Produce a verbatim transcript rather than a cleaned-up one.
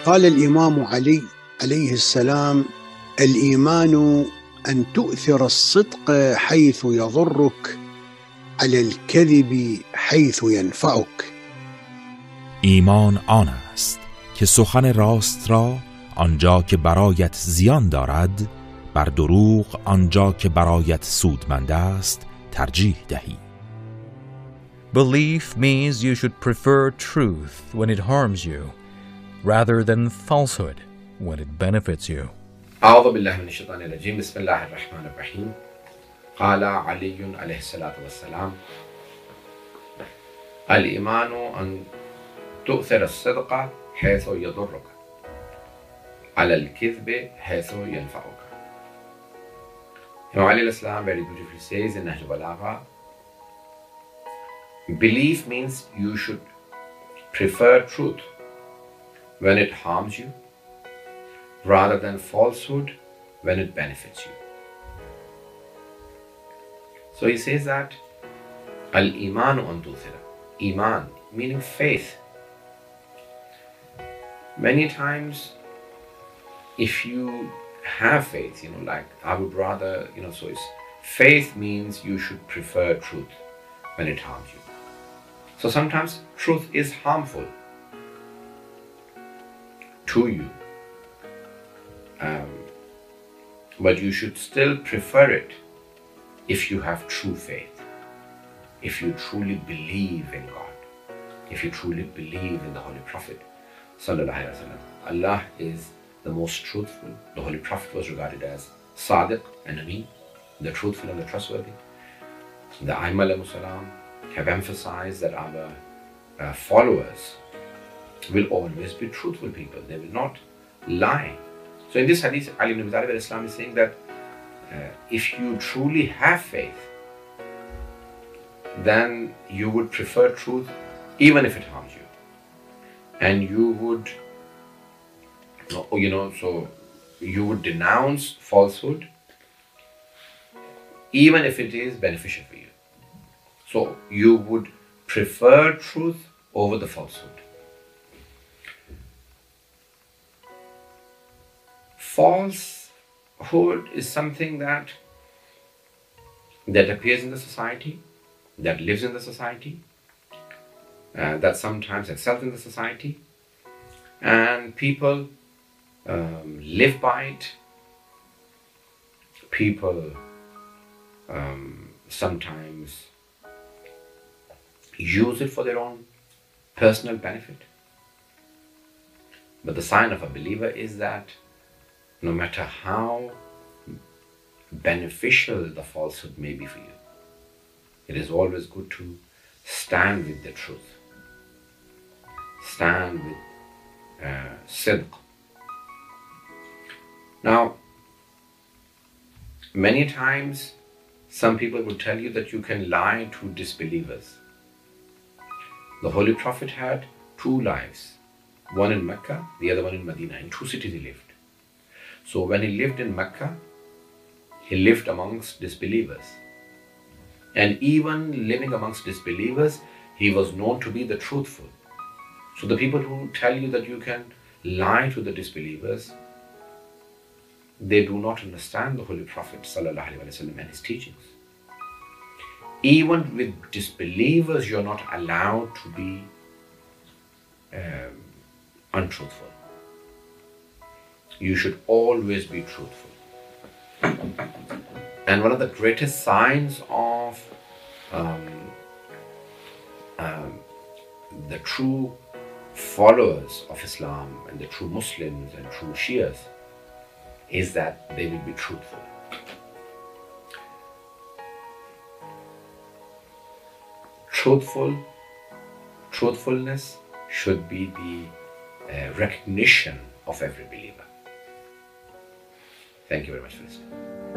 قال الإمام علي عليه السلام: الإيمان أن تؤثر الصدق حيث يضرك على الكذب حيث ينفعك. ایمان آن است که سخن راست را آنجا که برایت زیان دارد، بر دروغ آنجا که برایت سودمند است ترجیح دهی. Belief means you should prefer truth when it harms you, rather than falsehood when it benefits you. أعوذ بالله من الشيطان الرجيم. بسم الله الرحمن الرحيم. قال علي عليه الصلاة والسلام: الإيمان أن تؤثر الصدق حيث يضرك على الكذب حيث ينفعك. Imam Ali al-Islam very beautifully says in Nahj al-Balagha, belief means you should prefer truth when it harms you, rather than falsehood when it benefits you. So he says that al-iman an tuthira, iman meaning faith. Many times if you have faith, you know, like I would rather, you know, so it's faith means you should prefer truth when it harms you. So sometimes truth is harmful to you, um, but you should still prefer it if you have true faith, if you truly believe in God, if you truly believe in the Holy Prophet Sallallahu Alaihi Wasallam. Allah is the most truthful. The Holy Prophet was regarded as Sadiq and Ameen, the truthful and the trustworthy. The Aimma alayhimus salam have emphasized that our uh, followers will always be truthful people. They will not lie. So in this hadith, Ali ibn Abi Talib al-Islam is saying that uh, if you truly have faith, then you would prefer truth even if it harms you. And you would, you know, so you would denounce falsehood even if it is beneficial for you. So you would prefer truth over the falsehood. Falsehood is something that that appears in the society, that lives in the society, uh, that sometimes excels in the society, and people um, live by it. People um, sometimes use it for their own personal benefit. But the sign of a believer is that no matter how beneficial the falsehood may be for you, it is always good to stand with the truth, stand with uh, sidq. Now, many times some people will tell you that you can lie to disbelievers. The Holy Prophet had two lives, one in Mecca, the other one in Medina. In two cities he lived. So when he lived in Mecca, he lived amongst disbelievers. And even living amongst disbelievers, he was known to be the truthful. So the people who tell you that you can lie to the disbelievers, they do not understand the Holy Prophet Sallallahu Alaihi Wasallam and his teachings. Even with disbelievers, you're not allowed to be um, untruthful. You should always be truthful. And one of the greatest signs of um, um, the true followers of Islam and the true Muslims and true Shias is that they will be truthful. Truthful, truthfulness should be the uh, recognition of every believer. Thank you very much for listening.